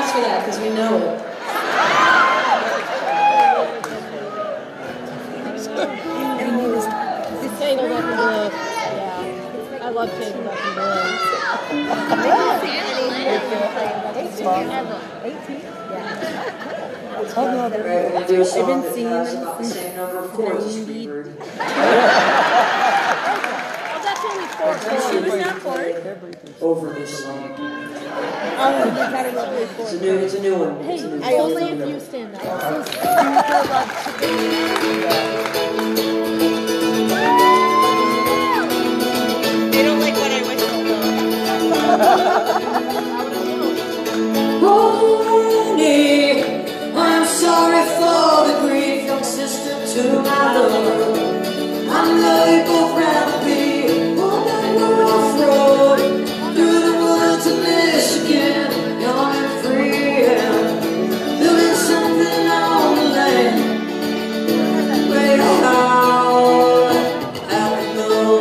applause for that, because we know it. Tangled Up in Blue. Yeah. I love Tangled Up in Blue. 18? Yeah. Oh no, they've been seeing them since that's only 4. It's not 4. Over this long. Oh, you gotta go play 4. It's a new one. Hey, I only if you stand up. They don't like what I whistle Honey, I'm sorry for the grief, young sister to my lover. I'm really both rather be on that rough road through the woods of Michigan, young and free and building something on the land. Way out at the moon.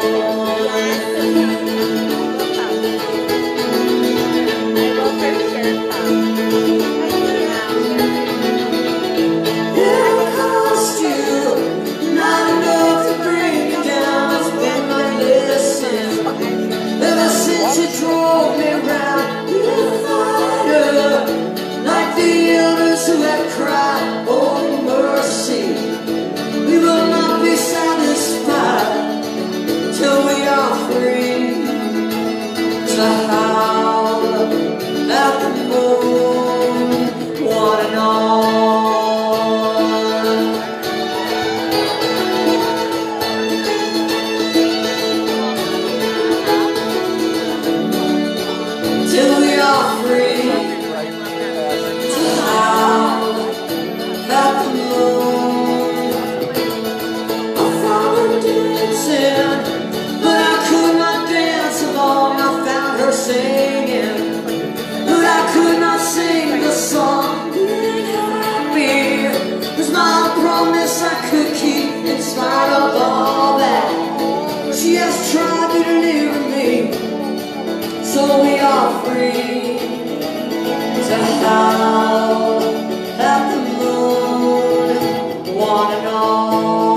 So we are free to howl at the moon, one and all.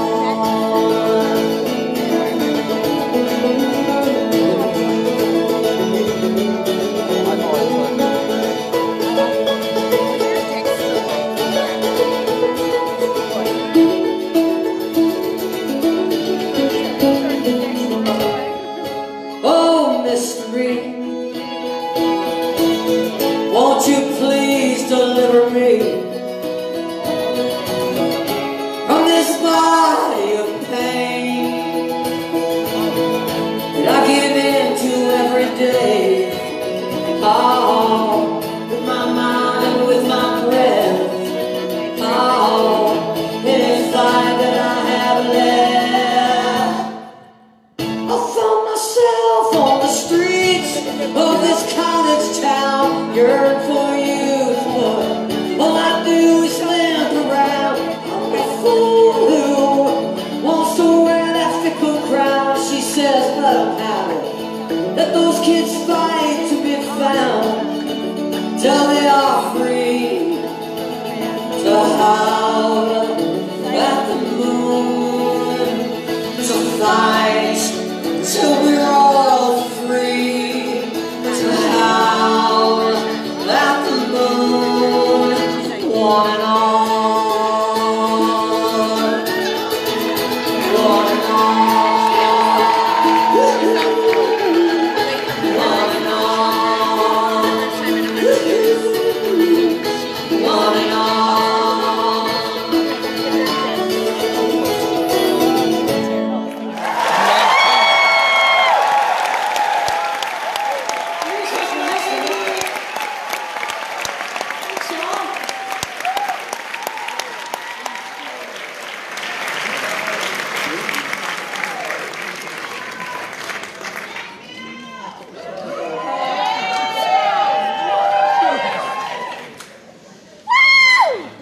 Oh, mystery, won't you please deliver me from this body of pain that I give in to every day? Oh, with my mind, with my breath. Oh, in this life that I have left, I found myself on the streets of this college town, yearn for youth, but all I do is limp around. I'm a fool who wants to wear that fickle crown. She says, let them have it, let those kids fight to be found, till they are free to howl at the moon, to fight till we're all free to howl at the moon, one and all.